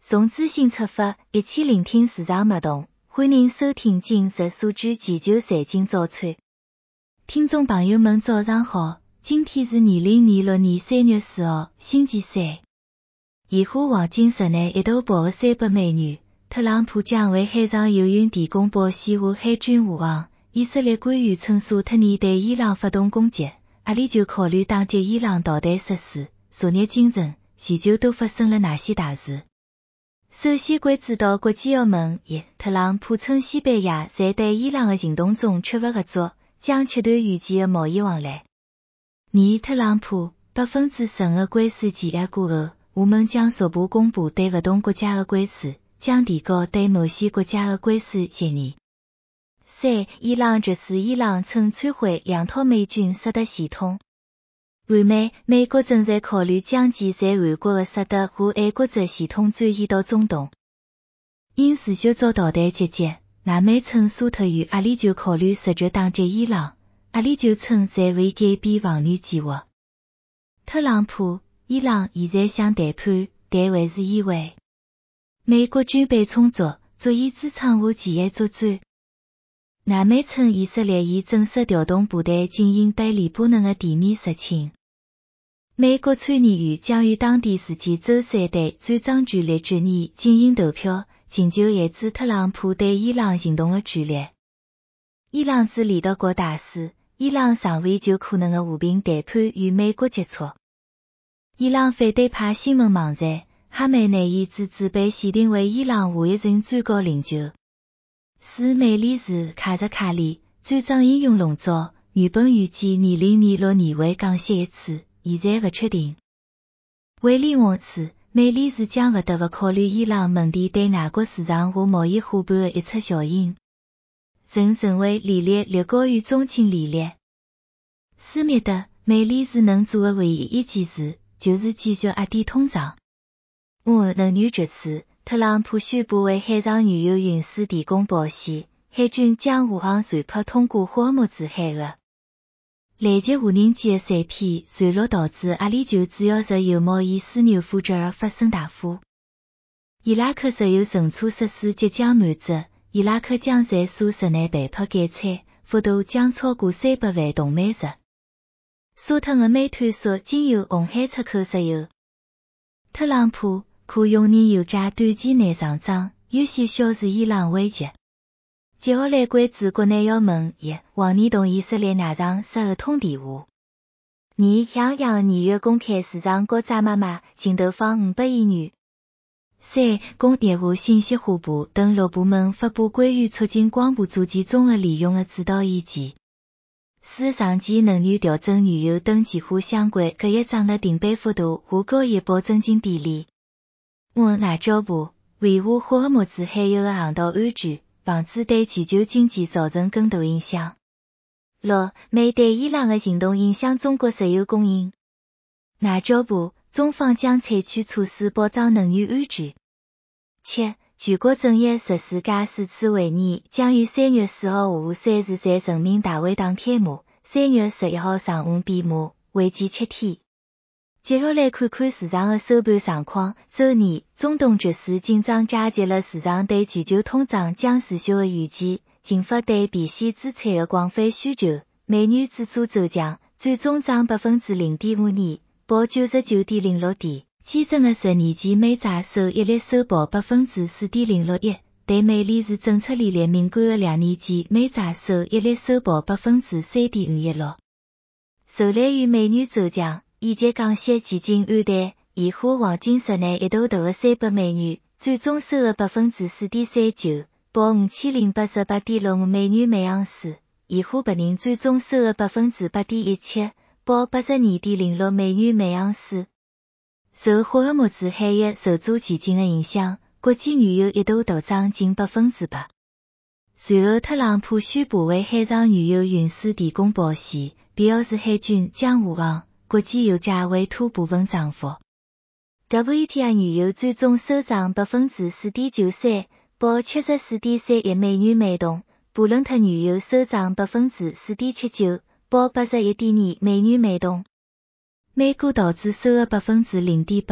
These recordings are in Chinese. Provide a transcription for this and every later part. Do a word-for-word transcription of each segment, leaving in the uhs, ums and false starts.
从资讯出发，一起聆听市场脉动。欢迎收听今日数据全球财经早餐。听众朋友们早上好，今天是二零二六年三月四号，星期三。现货黄金日内一度报个三百美元。特朗普将为海上油运提供保险和海军护航。以色列官员称沙特尼对伊朗发动攻击，阿里就考虑打击伊朗导弹设施。昨日清晨，全球都发生了哪些大事？首先关注到国际澳门，一特朗普称西班牙在对伊朗的行动中缺乏合作，将切断与其的贸易往来。二特朗普百分之十五的关税减压过后，我们将逐步公布对不同国家的关税，将提高对某些国家的关税协议。三伊朗决示伊朗曾摧毁两套美军萨德系统。韩美，美国正在考虑将其在韩国的萨德和爱国者系统转移到中东。因持续遭导弹袭击，南美称沙特与阿联酋考虑直接打击伊朗，阿联酋称在未改变防御计划。特朗普，伊朗现在想谈判，但还是意外。美国军备充足，足以支撑和前沿作战。南美称以色列已正式调动部队进行对黎巴嫩的地面入侵。美国参议院将于当地时间周三对战争权利决议进行投票，请求限制特朗普对伊朗行动的权利。伊朗驻联合国大使，伊朗尚未就可能的和平谈判与美国接触。伊朗反对派新闻网站哈梅内伊支持被限定为伊朗下一任最高领袖。四美理事卡扎卡里，战争应用笼罩，原本预计二零二六年会降息一次，现在不确定。威廉王子，美理事将不得不考虑伊朗问题对外国市场和贸易伙伴的溢出效应。曾认为利率略高于中性利率。斯密特，美理事能做的唯一一件事，就是继续压低通胀。五能源局势。特朗普宣布为海上原油运输提供保险，海军将护航船舶通过霍尔木兹海峡。累积无人机的碎片坠落导致阿联酋主要石油贸易枢纽富吉尔发生大火。伊拉克石油存储设施即将满载，伊拉克将在数日内被迫减产，幅度将超过三百万桶每日。沙特的美团说经由红海出口石油。特朗普可用燃油价短期内上涨，有些消除伊朗危机。接下来关注国内要闻：一、往年同以色列外长十二通电话；二、向阳二月公开市场高价买卖，净投放五百亿元；三、供电话信息化部等六部门发布关于促进光伏组件综合利用的指导意见；四、上期能源调整原油登记化相关各一账的订单幅度和交易保证金比例。五、外交部维护霍尔木兹海峡的航道安全，防止对全球经济造成更大影响。六、美对伊朗的行动影响中国石油供应。外交部中方将采取措施保障能源安全。七、全国政协十四届首次会议将于三月四号下午三时在人民大会堂开幕，三月十一号上午闭幕，为期七天。接下来看看市场的收盘状况。周二，中东局势紧张加剧了市场对全球通胀将持续的预期，引发对避险资产的广泛需求。美元指数走强，最终涨百分之零点五二，报九十九点零六点。基准的十年期美债收益率收报百分之四点零六一，对美联储政策利率敏感的两年期美债收益率收报百分之三点五一六。受累于美元走强，以及降息渐进暗淡，现货黄金日内一度投了三百美元，最终收了百分之四点三九，报五千零八十八点六五美元每盎司。现货白银最终收了百分之八点一七，报八十二点零六美元每盎司。受霍尔木兹海峡受阻前进的影响，国际原油一度大涨近百分之八。随后，特朗普宣布为海上原油运输提供保险，表示海军将护航。国际油价为突部分涨幅。W T I 原油最终收涨百分之四点九三，报七十四点三一美元每桶。布伦特原油收涨百分之四点七九，报八十一点二美元每桶。美股道指收了百分之零点八，标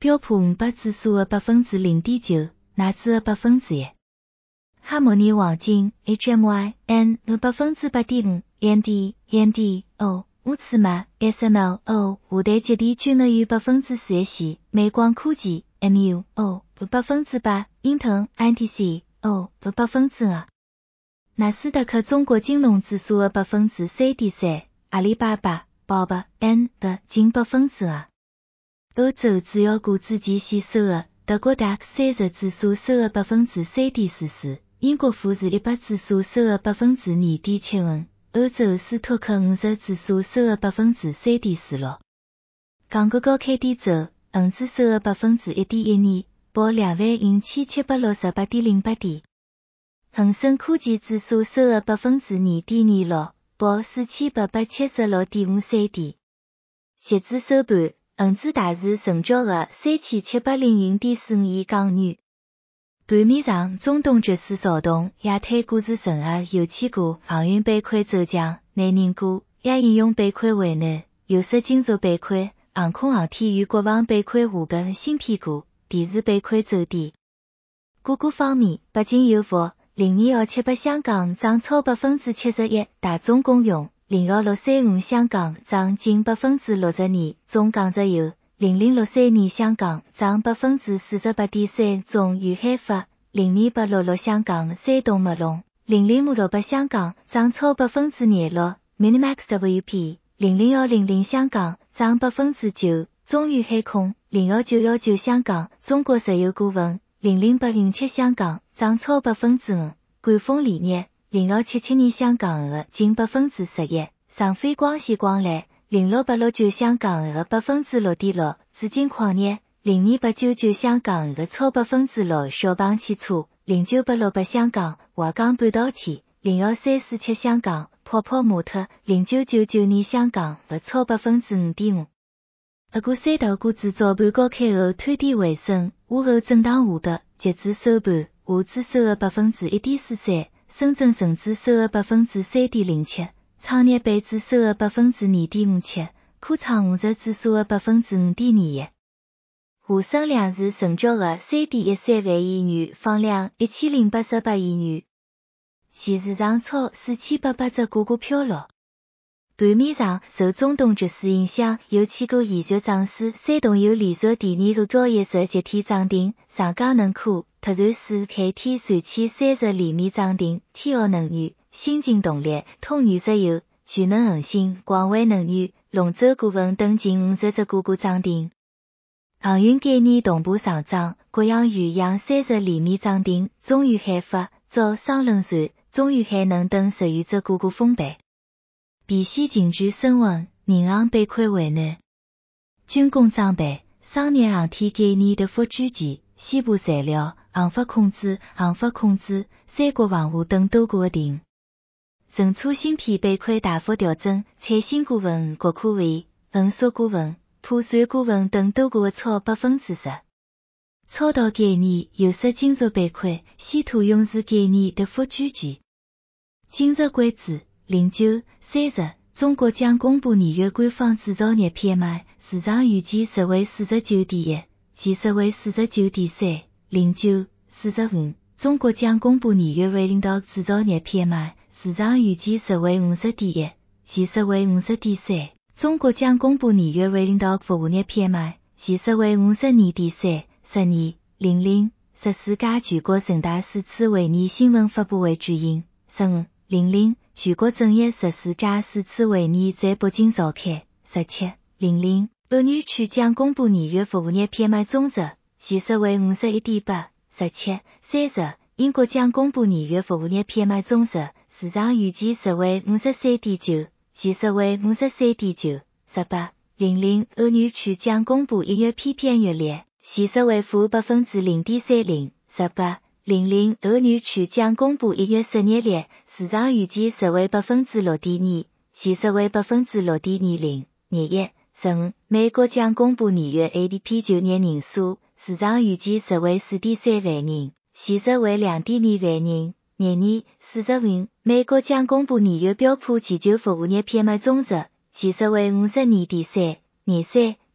标普五百指数的 百分之零点九， 纳指的 百分之一。哈莫尼黄金 H M Y N 的 百分之八点五 ，A M D A M D O 乌兹玛 S M L O 五代极地均能于 百分之四 一线，美光科技 M U O 的 百分之八， 英特尔 I T C O 的 百分之二。纳斯达克中国金融指数的 百分之三点三， 阿里巴巴 B O B N 的近 百分之二。欧洲主要股指期线收的德国 D A X 三十指数收的 百分之三点四四， 英国富时一百指数收的 百分之二点七五， 欧洲斯托克五十指数收的 百分之三点四六。港股高开低走，恒指收的 百分之一点一二， 报两万五千七百六十八点零八点。恒生科技指数收的 百分之二点二六， 报四千八百七十六点五三点。截至收盘，恒指大市成交额三千七百零五点四五亿港元。盘面上，中东局势躁动，亚太股市承压，油气股、航运板块走强，能源股、亚应用板块为难，有色金属板块、航空航天与国防板块下个芯片股、电视板块走低。股股方面，北京油服、零二二七八香港涨超百分之七十一，大中公用零二六三五香港涨近百分之六十二，中港石油零零六三二香港涨百分之四十八点三，中粤海发零二八六六香港山东墨龙零零五六八香港涨超百分之廿六 ，Minimax W P 零零二零零香港涨百分之九，中粤海控零二九一九香港，中国石油股份零零八零七香港涨超百分之五，赣锋锂业零二七七二香港的近百分之十一，上飞光线光缆零六八六九香港的百分之六点六，紫金矿业零二八九九香港的超百分之六，小鹏汽车零九八六八香港，华港半导体零二三四七香港，泡泡玛特零九九九二香港的超百分之五点五。俄股三大股指早盘高开后推低回升，午后震荡下跌，截至收盘，沪指收的 百分之一点四三， 深圳成指收的 百分之三点零七， 创业板指收的 百分之二点五七， 科创五十指数的 百分之五点二一。沪深两市成交额 三点一三万亿元，放量一千零八十八亿元。现市场超四千八百只股股飘落。盘面上，受中东局势影响，油气股延续涨势，山东油连续第二个交易日集体涨停，上港能源、特燃水开天传起三十连绵涨停，天奥能源、新晋动力、通源石油、全能恒星、广汇能源、龙舟股份等近五十只股股涨停。航运概念同步上涨，国航远洋三十连绵涨停，中远海发、造双轮船、中远海能等十余只股股封板。避险情绪升温，银行板块为难。军工装备、商业航天概念的复居前，西部材料、航发控制、航发控制、三国防务等多股的停。存储芯片板块大幅调整，彩芯股份、国科会、恒硕股份、普传股份等多股的超百分之十。超导概念、有色金属板块、稀土永磁概念的复居前。今日关注零九、三十，中国将公布年月官方制造业 P M I， 市场预计实为 四十九点一， 前实为 四十九点三。零九、四十五，中国将公布年月 Rolling Stock 制造业 P M I， 市场预计实为 五十点一， 前实为 五十点三。中国将公布年月 Rolling Stock 服务业 P M I， 前实为 五十二点三。十二、零零，十四届全国人大四次会议新闻发布会举行。十五、零零，全国政协十四届四次会议在北京召开。十七、零零，欧元区将公布年月服务业 P M I 总值，前实为 五十一点八。十七、三十，英国将公布年月服务业 P M I 总值，市场预计实为 五十三点九， 前实为 五十三点九。十八、零零，欧元区将公布一月 P P I 月率，前实为负 百分之零点三零。十八、零零，欧元区将公布一月失业率，市场预计实为 百分之六点二， 前实为 百分之六点二零。廿一、十五，美国将公布年月 A D P 就业人数，市场预计实为 四点三万人，前实为 两点二万人。廿二、四十五，美国将公布年月标普全球服务业 P M I 总值，前实为 五十二点三。廿三、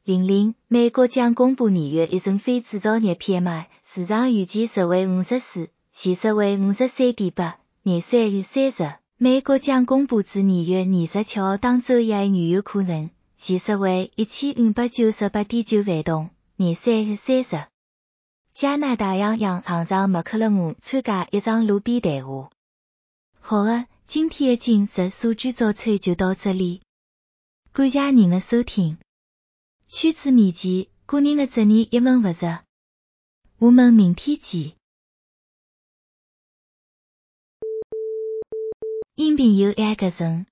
零零，美国将公布二月一份非制造业 P M I， 市场预计实为五十四，现实为五十三点八，年三月三十，美国将公布至二月二十七号当周以来原油库存，现实为一千五百九十八点九万吨，年三月三十。加拿大洋洋行长麦克勒姆参加一场路边谈话。好的，今天的今日数据早餐就到这里，感谢您的收听。曲子面前，个人的责任一文不值。我们明天见。音频由 A 格成。